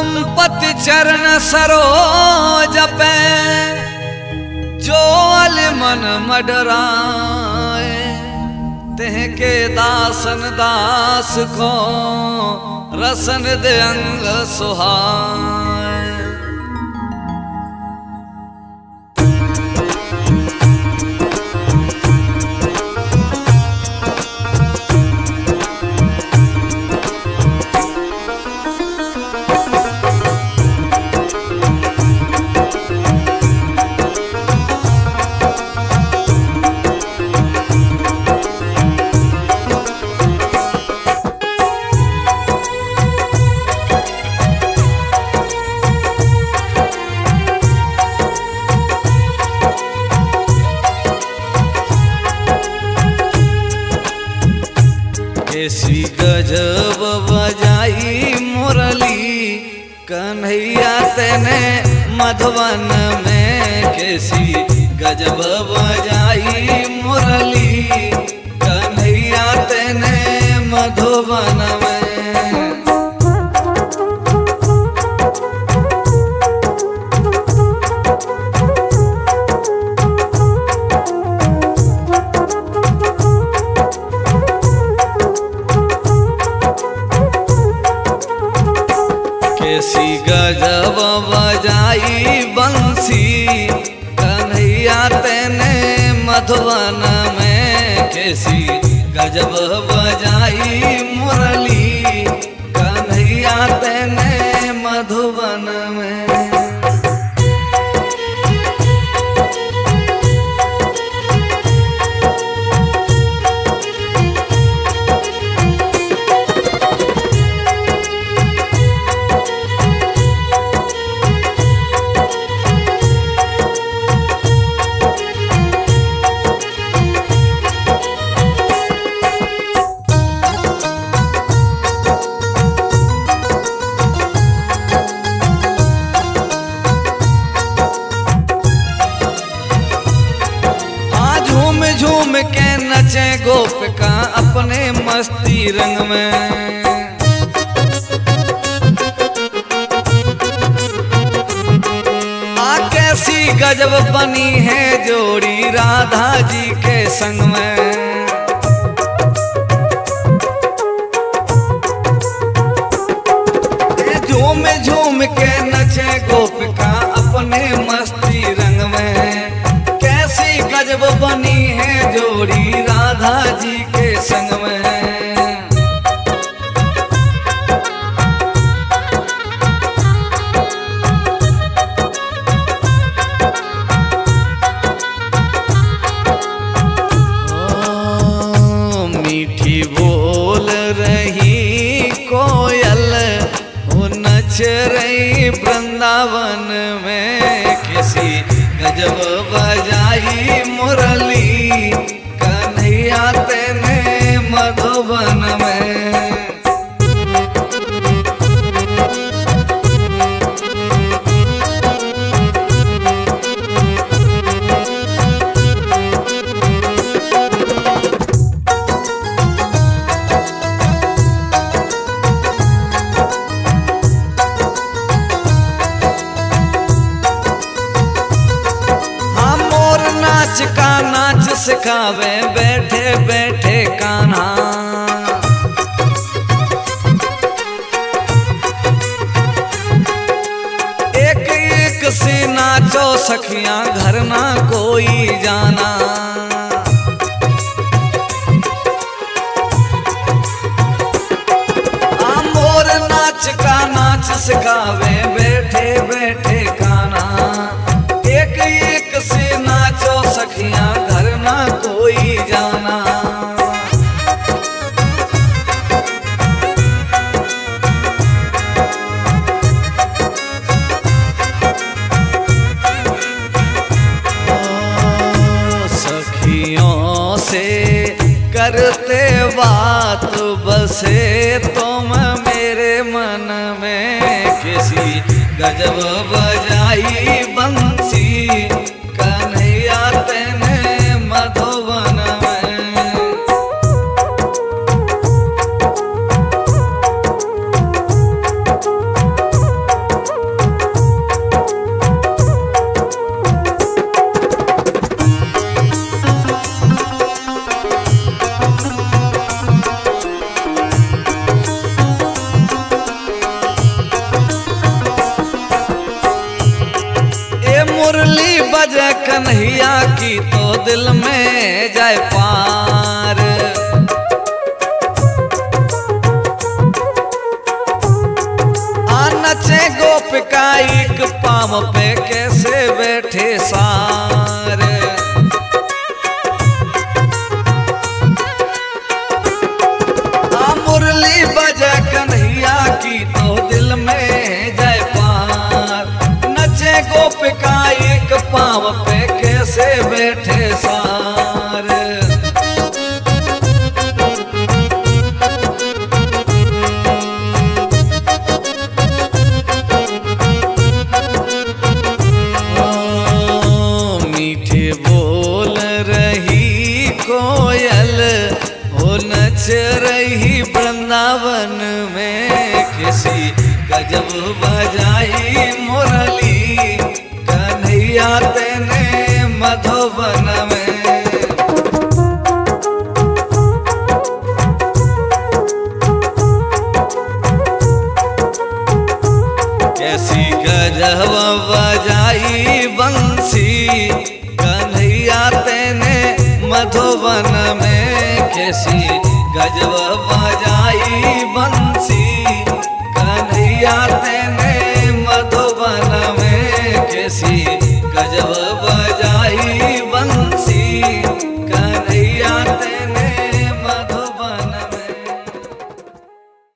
पति चरण सरोज पे जो अल मन मडराए तेह के दासन दास को रसन दे अंग सुहाए। कैसी गजब बजाई मुरली कन्हैया तेने मधुवन में। कैसी गजब बजाई मुरली कन्हैया तेने मधुवन में। कैसी गजब बजाई बंसी कन्हैया तेने मधुवन में। कैसी गजब बजाई मुरली कन्हैया तेने मधुवन में। झूम के नचे गोपिका अपने मस्ती रंग में। कैसी गजब बनी है जोड़ी राधा जी के संग में। झूम झूम के नचे गोपिका अपने मस्ती रंग में। कैसी गजब बनी है जोड़ी राधा जी के संग में। मीठी बोल रही कोयल वो नच रही वृंदावन में। किसी गजब बजाई मुरली कन्हैया तेने मधुवन में। नाच का नाच सिखावे बैठे बैठे कान्हा। एक एक से नाचो सखियां घर ना कोई जाना। मोर नाच का नाच सिखावे बैठे बैठे कान्हा। एक एक से नाचो सखियां घर ना कोई जाना। सखियों से करते बात बसे तुम मेरे मन में। किसी गजब बजाई बंसी कन्हैया तेने मधुवन में। की तो दिल में जाए पार। नचे गोपिका एक पाम पे कैसे बैठे सार। मुरली बजा कन्हैया की तो दिल में जाए पार। नचे गोपिका एक पाम पे कैसे बैठे सार। कोयल हो नच रही वृंदावन में, किसी गजब बजाई मुरली कन्हैया तेने मधुबन में। कैसी गजब बजाई बंसी कन्हैया तेने मधुबन में, कैसी गजब